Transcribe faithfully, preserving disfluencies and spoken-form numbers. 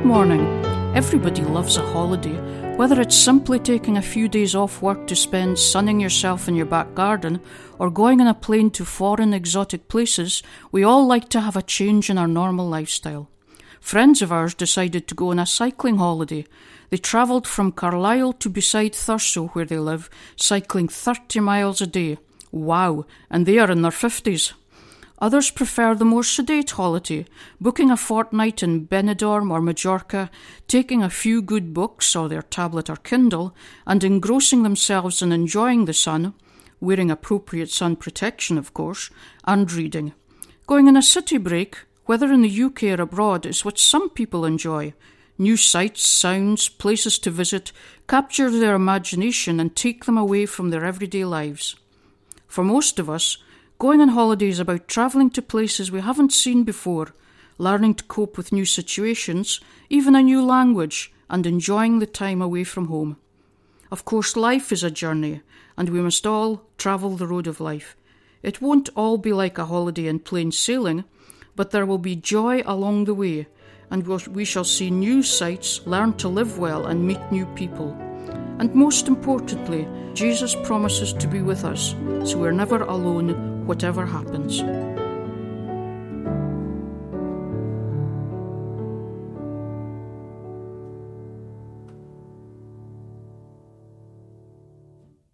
Good morning. Everybody loves a holiday, whether it's simply taking a few days off work to spend sunning yourself in your back garden or going on a plane to foreign exotic places. We all like to have a change in our normal lifestyle. Friends of ours decided to go on a cycling holiday. They travelled from Carlisle to beside Thurso, where they live, cycling thirty miles a day. Wow, and they are in their fifties. Others prefer the more sedate holiday, booking a fortnight in Benidorm or Majorca, taking a few good books or their tablet or Kindle, and engrossing themselves in enjoying the sun, wearing appropriate sun protection, of course, and reading. Going on a city break, whether in the U K or abroad, is what some people enjoy. New sights, sounds, places to visit capture their imagination and take them away from their everyday lives. For most of us, going on holiday is about travelling to places we haven't seen before, learning to cope with new situations, even a new language, and enjoying the time away from home. Of course, life is a journey, and we must all travel the road of life. It won't all be like a holiday in plain sailing, but there will be joy along the way, and we shall see new sights, learn to live well, and meet new people. And most importantly, Jesus promises to be with us, so we're never alone, whatever happens.